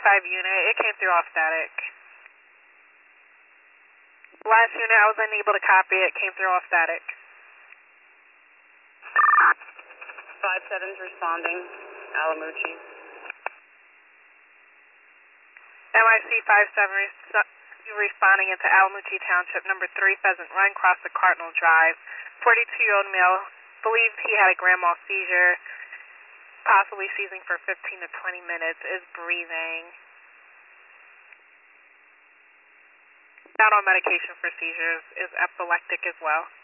unit, it came through off static. Last unit, I was unable to copy it, came through off static. 5-7's responding, Alamucci. NYC 57 responding into Alamucci Township, number 3 Pheasant Run, across the Cardinal Drive. 42-year-old male, believed he had a grand mal seizure, possibly seizing for 15 to 20 minutes, is breathing. Not on medication for seizures, is epileptic as well.